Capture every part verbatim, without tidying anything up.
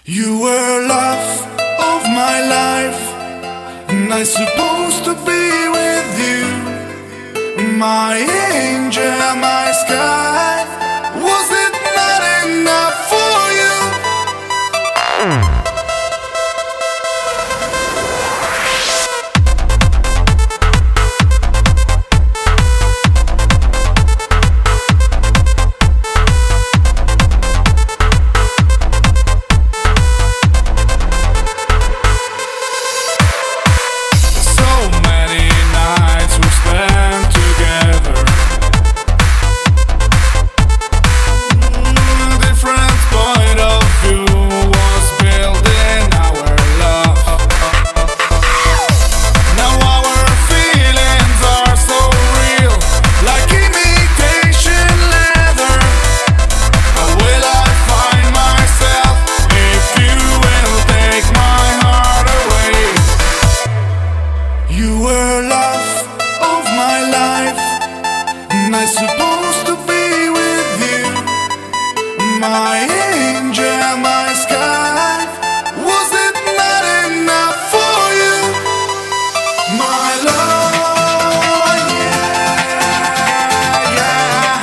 You were love of my life, and I'm supposed to be with you. My angel, my sky, was it not enough for you? I'm supposed to be with you. My angel, my sky, was it not enough for you? My love, yeah, yeah.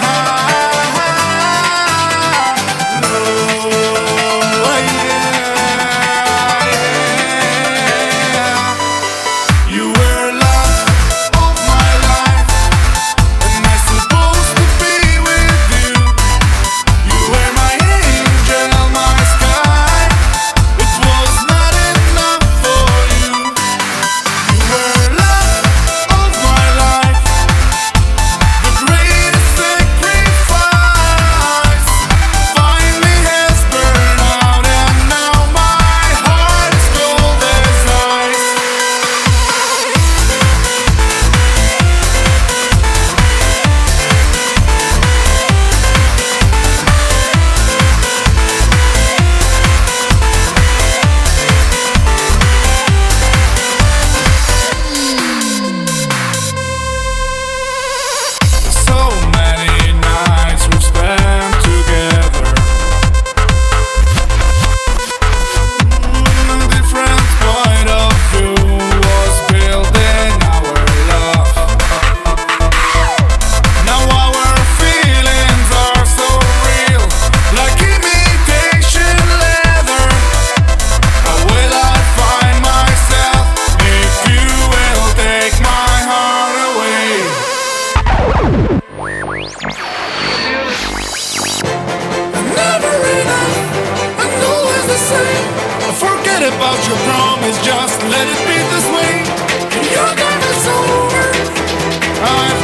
Love, yeah, yeah. You were love of my life, and I supposed to be with you. You were my angel, my sky. It was not enough for you. You were love of my life, the greatest sacrifice. Finally has burned out, and now my heart is cold as ice. So many nights we spent together. A different point of view was building our love. Now our feelings are so real, like imitation leather. How will I find myself if you will take my heart away? Never enough, and always the same. Forget about your promise, just let it be this way. You're gonna over. I